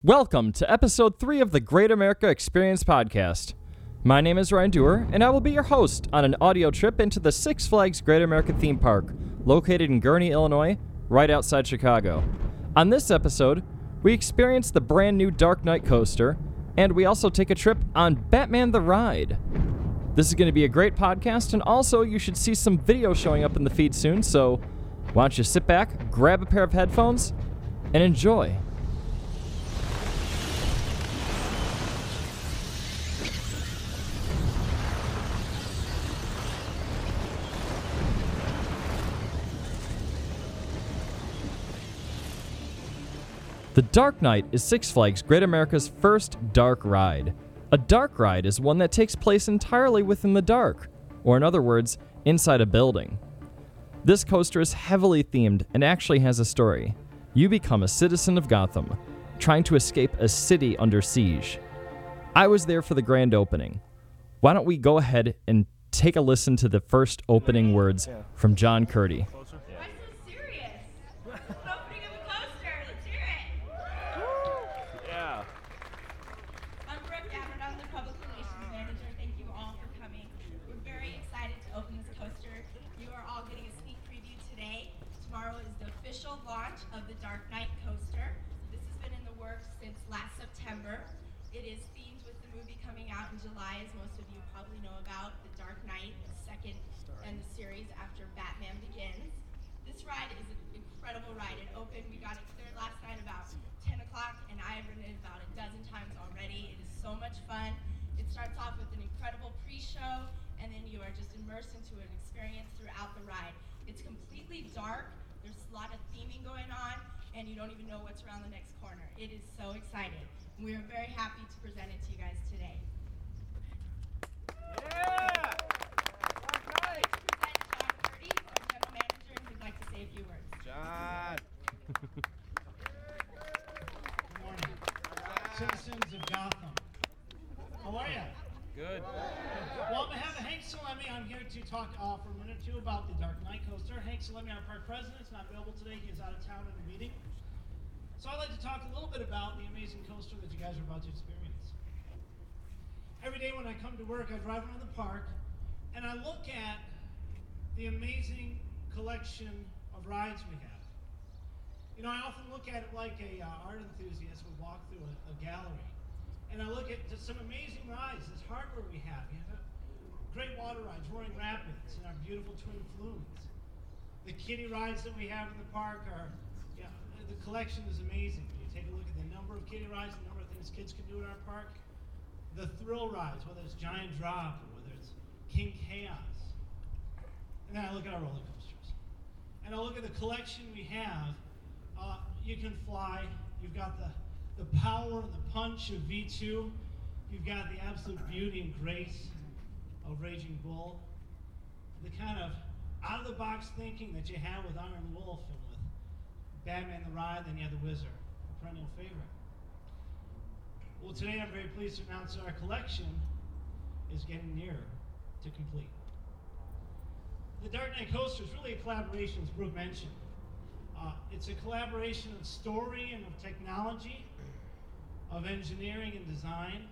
Welcome to episode 3 of the Great America Experience podcast. My name is Ryan Dewar, and I will be your host on an audio trip into the Six Flags Great America theme park, located in Gurnee, Illinois, right outside Chicago. On this episode, we experience the brand new Dark Knight coaster, and we also take a trip on Batman the Ride. This is going to be a great podcast, and also you should see some video showing up in the feed soon, so why don't you sit back, grab a pair of headphones, and enjoy. The Dark Knight is Six Flags Great America's first dark ride. A dark ride is one that takes place entirely within the dark, or in other words, inside a building. This coaster is heavily themed and actually has a story. You become a citizen of Gotham, trying to escape a city under siege. I was there for the grand opening. Why don't we go ahead and take a listen to the first opening words from John Curdy. Launch of the Dark Knight coaster. This has been in the works since last September. It is themed with the movie coming out in July, as most of you probably know about, The Dark Knight, the second in the series after Batman Begins. This ride is an incredible ride. It opened, we got it cleared last night about 10 o'clock, and I have ridden it about a dozen times already. It is so much fun. It starts off with an incredible pre-show, and then you are just immersed into an experience throughout the ride. It's completely dark. There's a lot of theming going on, and you don't even know what's around the next corner. It is so exciting. We are very happy to present it to you guys today. Yeah! I'd like to present John Curdy, our general manager, who'd like to say a few words. John! Good morning. Citizens of Gotham. How are you? Good. Well, on behalf of Hank Salemi, I'm here to talk for a minute or two about the Dark Knight coaster. Hank Salemi, our park president, is not available today. He is out of town in a meeting. So I'd like to talk a little bit about the amazing coaster that you guys are about to experience. Every day when I come to work, I drive around the park, and I look at the amazing collection of rides we have. You know, I often look at it like a art enthusiast would walk through a gallery. And I look at just some amazing rides, this hardware we have. We have great water rides, Roaring Rapids, and our beautiful twin flumes. The kiddie rides that we have in the park are, the collection is amazing. When you take a look at the number of kiddie rides, the number of things kids can do in our park, the thrill rides, whether it's Giant Drop or whether it's King Chaos. And then I look at our roller coasters. And I look at the collection we have. You can fly. You've got the power and the punch of V2. You've got the absolute beauty and grace of Raging Bull. The kind of out-of-the-box thinking that you have with Iron Wolf and with Batman the Ride, then you have the Wizard, a perennial favorite. Well, today I'm very pleased to announce that our collection is getting nearer to complete. The Dark Knight coaster is really a collaboration, as Brooke mentioned. It's a collaboration of story and of technology, of engineering and design.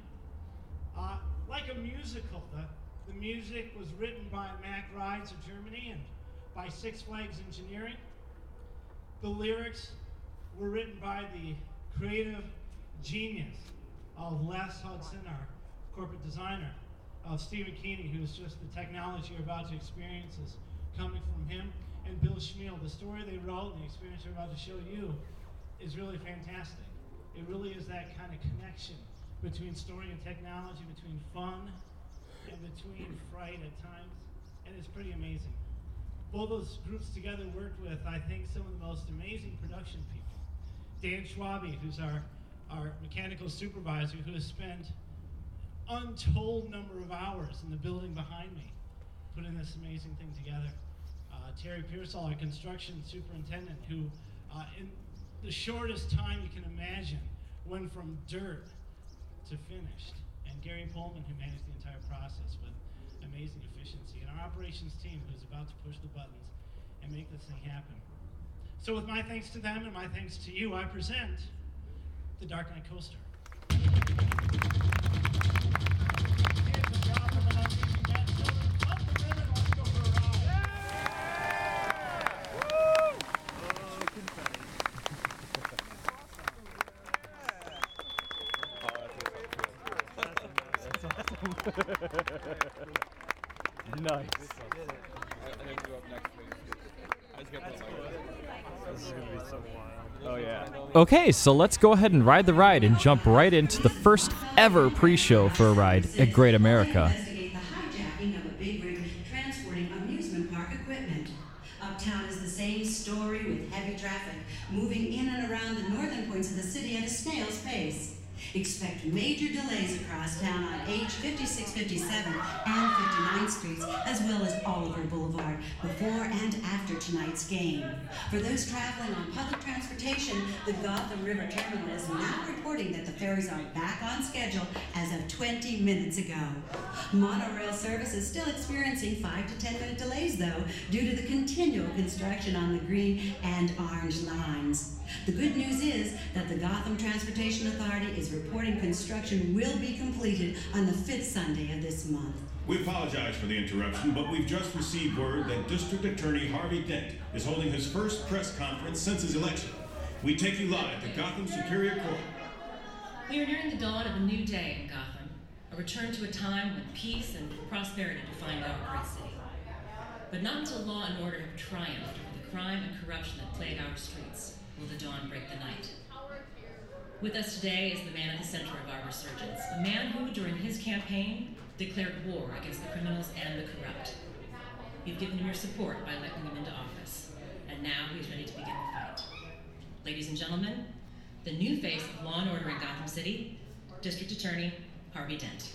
Like a musical, the music was written by Mack Rides of Germany and by Six Flags Engineering. The lyrics were written by the creative genius of Les Hudson, our corporate designer, of Stephen Keeney, who's just the technology you're about to experience is coming from him, and Bill Schmiel. The story they wrote and the experience they're about to show you is really fantastic. It really is that kind of connection between story and technology, between fun and between fright at times, and it's pretty amazing. Both those groups together worked with, I think, some of the most amazing production people. Dan Schwabe, who's our mechanical supervisor, who has spent untold number of hours in the building behind me putting this amazing thing together. Terry Pearsall, our construction superintendent, who in the shortest time you can imagine went from dirt to finished. And Gary Pullman, who managed the entire process with amazing efficiency. And our operations team, who's about to push the buttons and make this thing happen. So with my thanks to them and my thanks to you, I present the Dark Knight Coaster. Kids of Gotham and Amazing Cat children, up the ribbon, let's go for a ride. Nice. Oh yeah. Okay, so let's go ahead and ride the ride and jump right into the first ever pre-show for a ride at Great America. Investigate the hijacking of a big rig transporting amusement park equipment. Uptown is the same story with heavy traffic moving in and around the northern points of the city at a snail's pace. Expect major delays across town on H, 56, 57, and 59th Streets, as well as Oliver Boulevard, before and after tonight's game. For those traveling on public transportation, the Gotham River Terminal is now reporting that the ferries are back on schedule as of 20 minutes ago. Monorail service is still experiencing 5 to 10 minute delays, though, due to the continual construction on the green and orange lines. The good news is that the Gotham Transportation Authority is reporting construction will be completed on the 5th Sunday of this month. We apologize for the interruption, but we've just received word that District Attorney Harvey Dent is holding his first press conference since his election. We take you live to Gotham Superior Court. We are nearing the dawn of a new day in Gotham, a return to a time when peace and prosperity defined our great city. But not until law and order have triumphed over the crime and corruption that plague our streets will the dawn break the night. With us today is the man at the center of our resurgence, a man who, during his campaign, declared war against the criminals and the corrupt. You've given him your support by electing him into office, and now he's ready to begin the fight. Ladies and gentlemen, the new face of law and order in Gotham City, District Attorney Harvey Dent.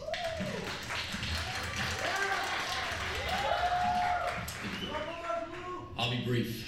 I'll be brief.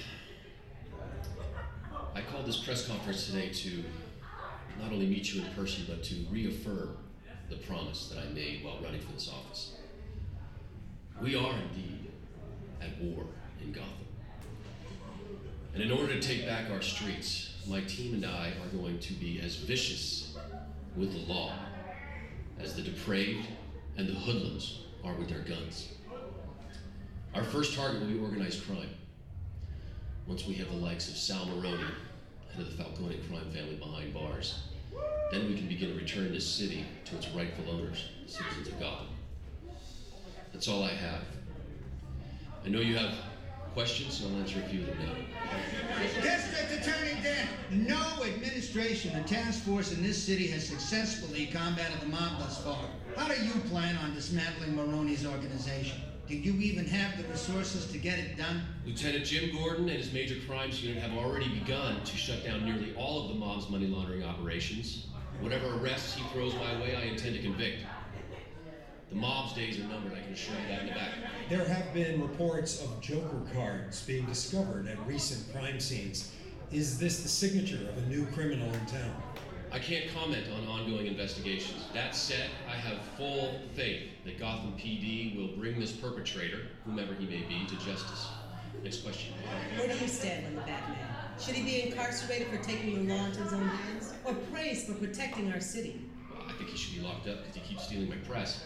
I called this press conference today to not only meet you in person, but to reaffirm the promise that I made while running for this office. We are indeed at war in Gotham. And in order to take back our streets, my team and I are going to be as vicious with the law as the depraved and the hoodlums are with their guns. Our first target will be organized crime. Once we have the likes of Sal Maroni, head of the Falcone crime family, behind bars, then we can begin to return this city to its rightful owners, the citizens of Gotham. That's all I have. I know you have questions, and I'll answer a few of them now. District Attorney Dent, no administration or task force in this city has successfully combated the mob thus far. How do you plan on dismantling Maroni's organization? Do you even have the resources to get it done? Lieutenant Jim Gordon and his major crimes unit have already begun to shut down nearly all of the mob's money laundering operations. Whatever arrests he throws my way, I intend to convict. The mob's days are numbered, I can assure you that in the back. There have been reports of Joker cards being discovered at recent crime scenes. Is this the signature of a new criminal in town? I can't comment on ongoing investigations. That said, I have full faith that Gotham PD will bring this perpetrator, whomever he may be, to justice. Next question. Where do you stand on the Batman? Should he be incarcerated for taking the law into his own hands, or praised for protecting our city? Well, I think he should be locked up because he keeps stealing my press.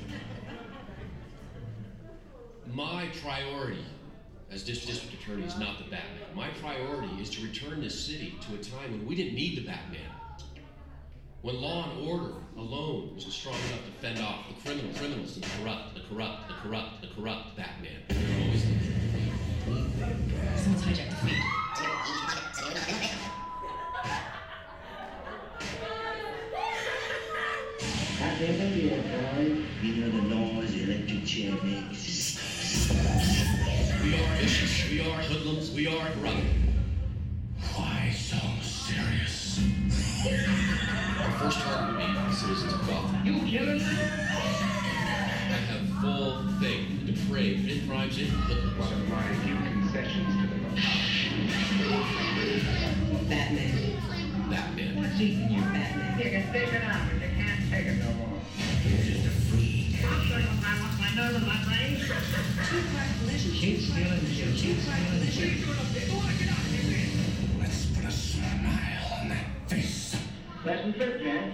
My priority as district attorney is not the Batman. My priority is to return this city to a time when we didn't need the Batman. When law and order alone wasn't strong enough to fend off the criminals, and the corrupt Batman. Always Someone's hijacked the feed. You know the noise the electric chair makes. We are vicious, we are hoodlums, we are corrupt. Why so serious? Our first target would be the citizens of Gotham. You killing me? I have full faith in the depraved, in crimes, in hoodlums. One of my few concessions to the law. Batman. What's eating you? Batman. You can take it out, but you can't take it no more. You're just a freak. I'll show you my nose and my brain. Two-part collision. Keep stealing shit. Two-part collision. Let's put a smile on that face. Lesson trip, Jen.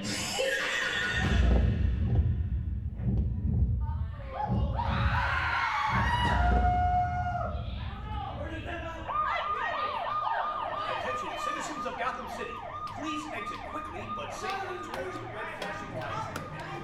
Attention, citizens of Gotham City. Please exit quickly but safely towards the red flashing lights.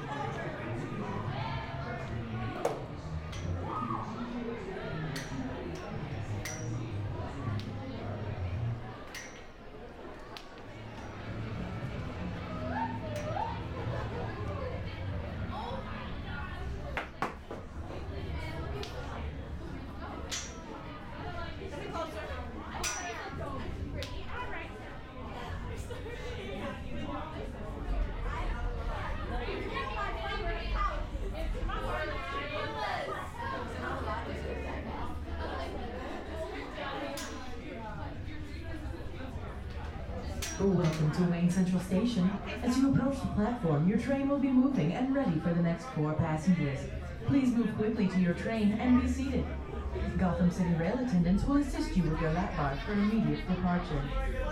Welcome to Wayne Central Station. As you approach the platform, your train will be moving and ready for the next 4 passengers. Please move quickly to your train and be seated. Gotham City rail attendants will assist you with your lap bar for immediate departure.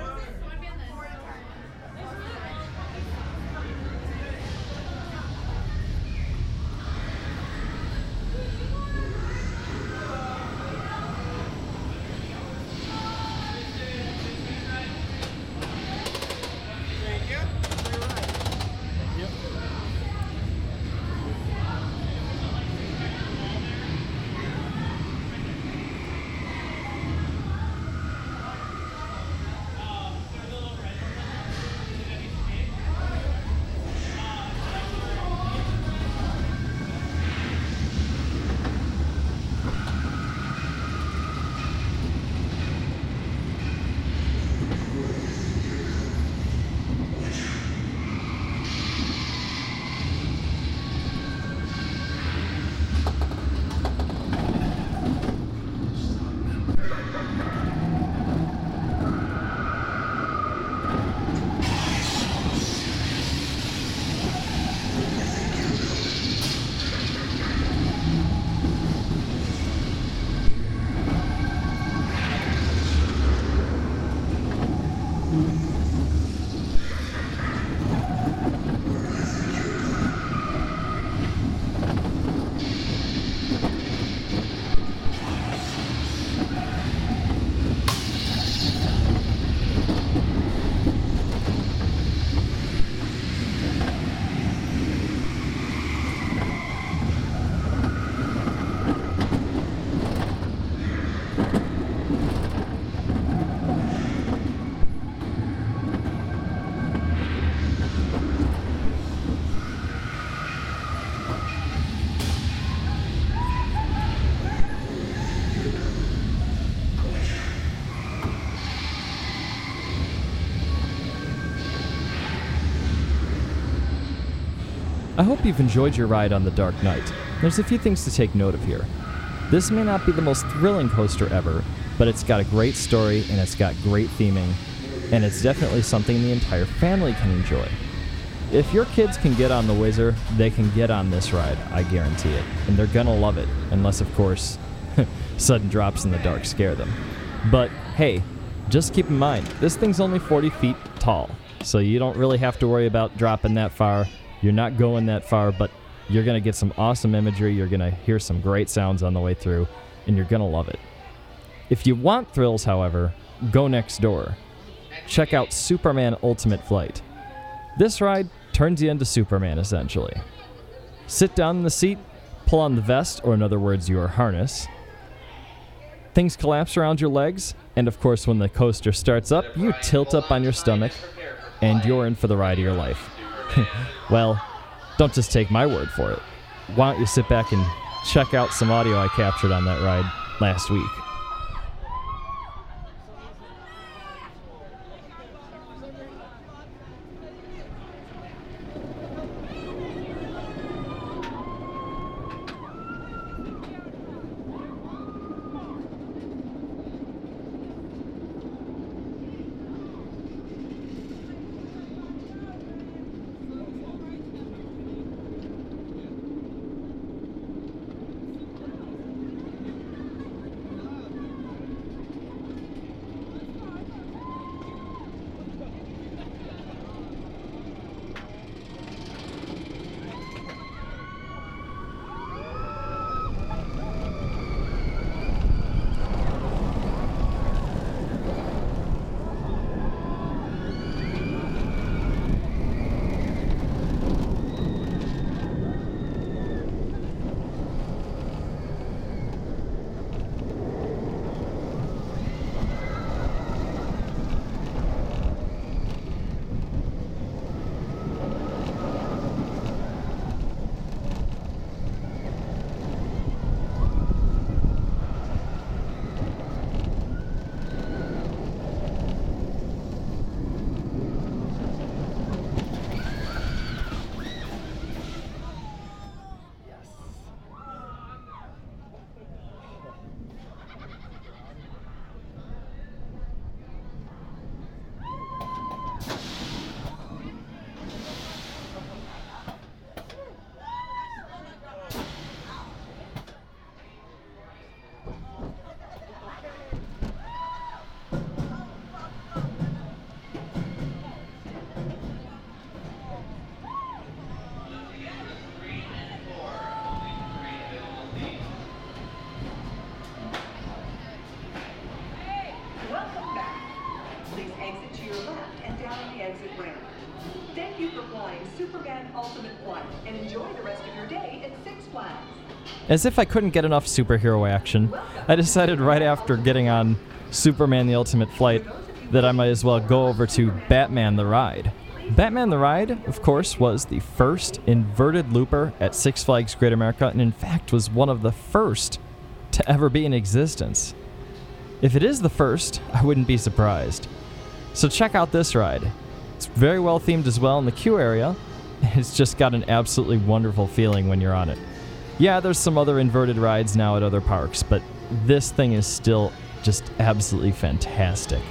I hope you've enjoyed your ride on the Dark Knight. There's a few things to take note of here. This may not be the most thrilling coaster ever, but it's got a great story and it's got great theming, and it's definitely something the entire family can enjoy. If your kids can get on the Whizzer, they can get on this ride, I guarantee it, and they're gonna love it, unless of course, sudden drops in the dark scare them. But hey, just keep in mind, this thing's only 40 feet tall, so you don't really have to worry about dropping that far. You're not going that far, but you're going to get some awesome imagery, you're going to hear some great sounds on the way through, and you're going to love it. If you want thrills, however, go next door. Check out Superman Ultimate Flight. This ride turns you into Superman, essentially. Sit down in the seat, pull on the vest, or in other words, your harness. Things collapse around your legs, and of course, when the coaster starts up, you tilt up on your stomach, and you're in for the ride of your life. Well, don't just take my word for it. Why don't you sit back and check out some audio I captured on that ride last week. Thank you for flying Superman Ultimate Flight and enjoy the rest of your day at Six Flags. As if I couldn't get enough superhero action, I decided right after getting on Superman the Ultimate Flight that I might as well go over to Batman the Ride. Batman the Ride, of course, was the first inverted looper at Six Flags Great America, and in fact was one of the first to ever be in existence. If it is the first, I wouldn't be surprised. So check out this ride. It's very well themed as well in the queue area. It's just got an absolutely wonderful feeling when you're on it. Yeah, there's some other inverted rides now at other parks, but this thing is still just absolutely fantastic.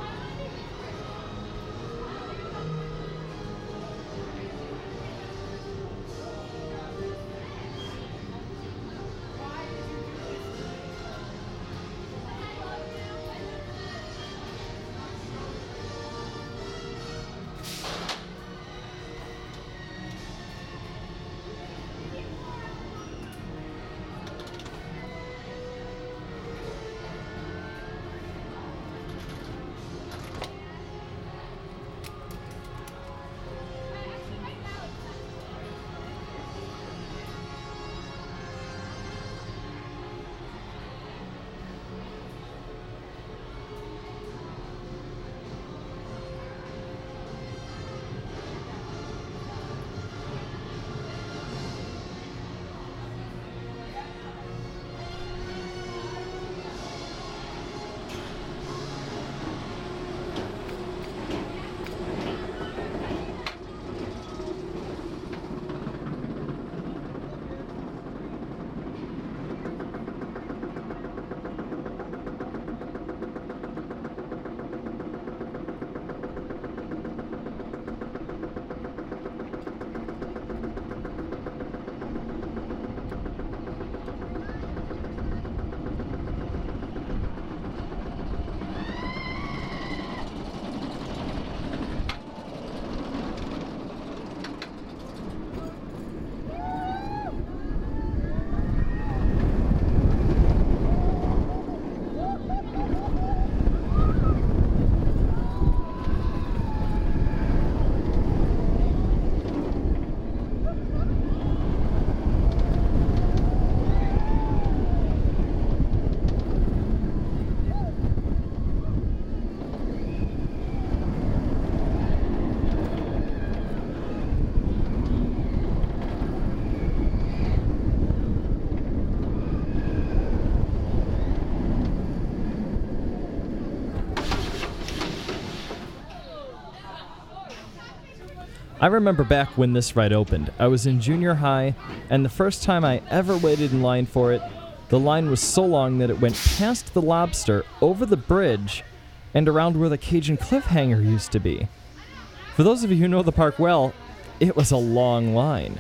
I remember back when this ride opened. I was in junior high, and the first time I ever waited in line for it, the line was so long that it went past the Lobster, over the bridge, and around where the Cajun Cliffhanger used to be. For those of you who know the park well, it was a long line.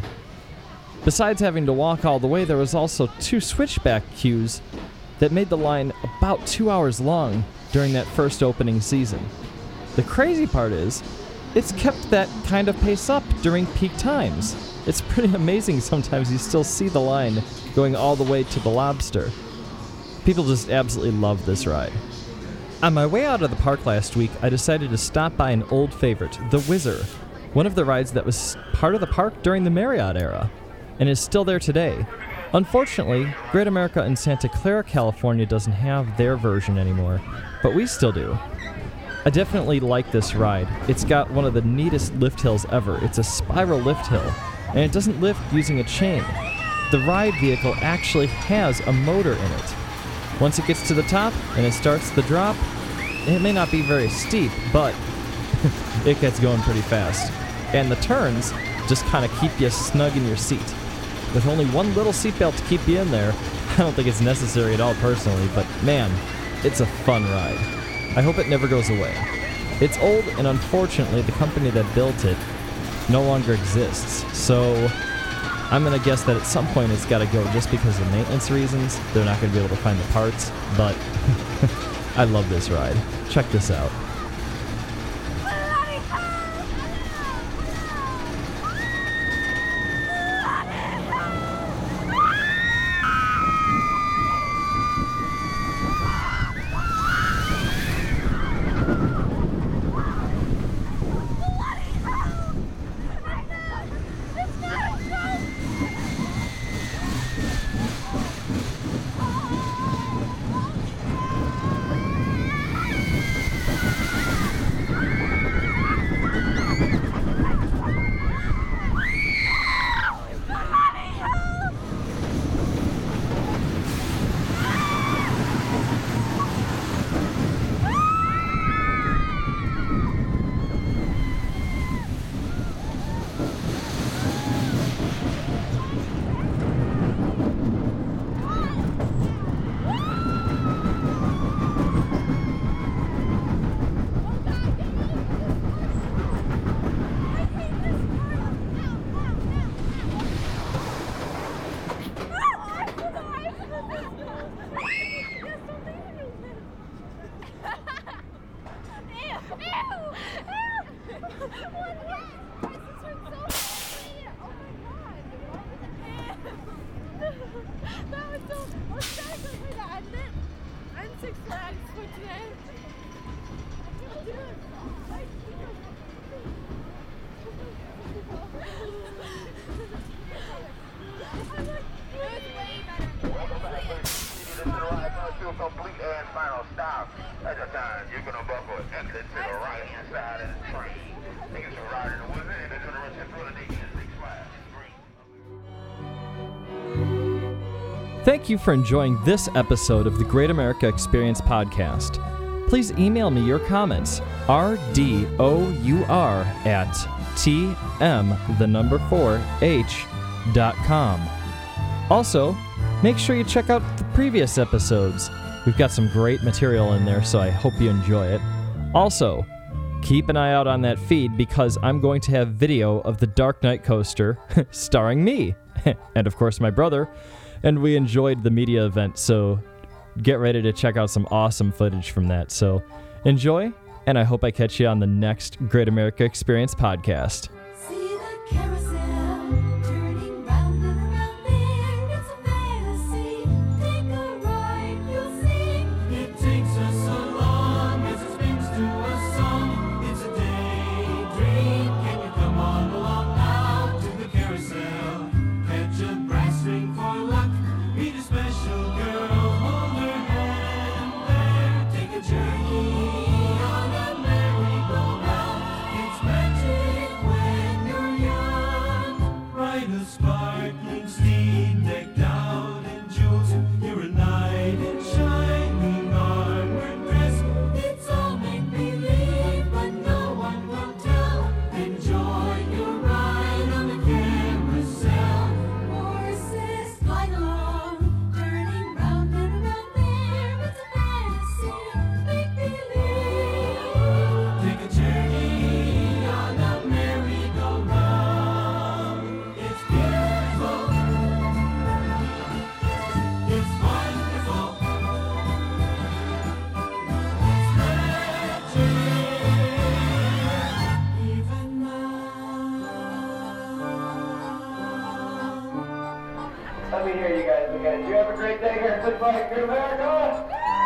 Besides having to walk all the way, there was also 2 switchback queues that made the line about 2 hours long during that first opening season. The crazy part is, it's kept that kind of pace up during peak times. It's pretty amazing sometimes you still see the line going all the way to the Lobster. People just absolutely love this ride. On my way out of the park last week, I decided to stop by an old favorite, the Whizzer, one of the rides that was part of the park during the Marriott era, and is still there today. Unfortunately, Great America in Santa Clara, California doesn't have their version anymore, but we still do. I definitely like this ride. It's got one of the neatest lift hills ever. It's a spiral lift hill, and it doesn't lift using a chain. The ride vehicle actually has a motor in it. Once it gets to the top and it starts the drop, it may not be very steep, but it gets going pretty fast. And the turns just kind of keep you snug in your seat. With only one little seatbelt to keep you in there, I don't think it's necessary at all personally, but man, it's a fun ride. I hope it never goes away. It's old, and unfortunately, the company that built it no longer exists. So I'm going to guess that at some point it's got to go just because of maintenance reasons. They're not going to be able to find the parts, but I love this ride. Check this out. Thank you for enjoying this episode of the Great America Experience podcast. Please email me your comments, rdour@tm4h.com. Also, make sure you check out the previous episodes. We've got some great material in there, so I hope you enjoy it. Also, keep an eye out on that feed because I'm going to have video of the Dark Knight coaster starring me and, of course, my brother. And we enjoyed the media event, so get ready to check out some awesome footage from that. So enjoy, and I hope I catch you on the next Great America Experience podcast. Let me hear you guys again. You have a great day here at Six Flags Great America.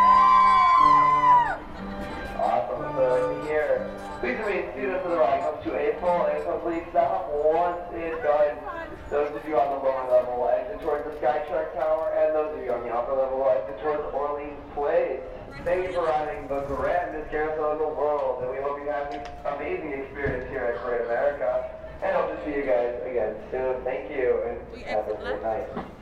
Awesome. That's what I like to hear. Please remain students of the ride comes to a full and complete stop once it's done. Those of you on the lower level exit towards the Skytrack Tower, and those of you on the upper level exit towards Orleans Place. Thank you for riding the grandest carousel in the world, and we hope you have an amazing experience here at Great America. And hope to see you guys again soon. Thank you, and have a great night.